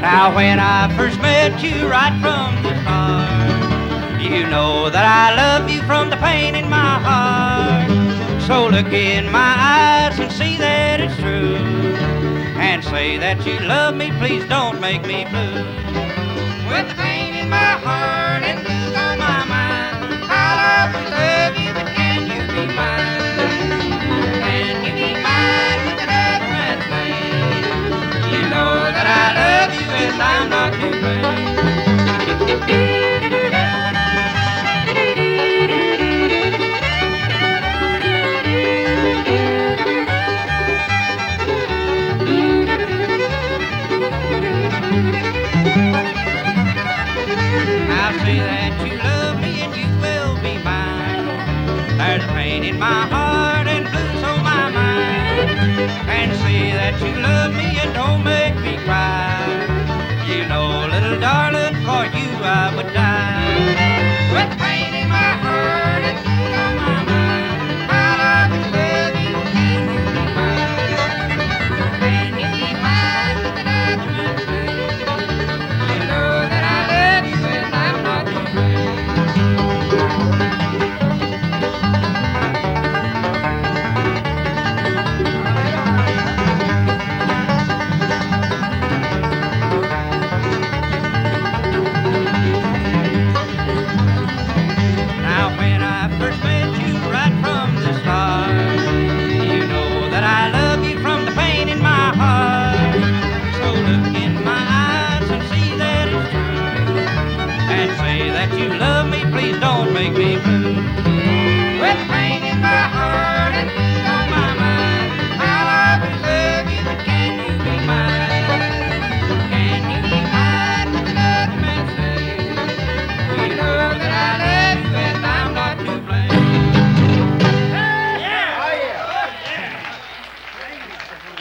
Now when I first met you right from the start, you know that I love you from the pain in my heart. So look in my eyes and see that it's true, and say that you love me, please don't make me blue. With the pain in my heart and blues on my mind, I'll always love you, but can you be mine? Can you be mine with another man's name? You know that I love you and I'm not to blame. Now say that you love me and you will be mine. There's a pain in my heart and blues on my mind. And say that you love me and don't make me cry. You know, little darling, for you I would die. With the pain in my heart and blues on my mind, I'll always love you. Can you be mine? Can you be mine with another man's name? You know that I love you and I'm not to blame. Now when I first met you right from the start, you know that I love you from the pain in my heart. So look in my eyes and see that it's true, and say that you love me, please don't make me blue.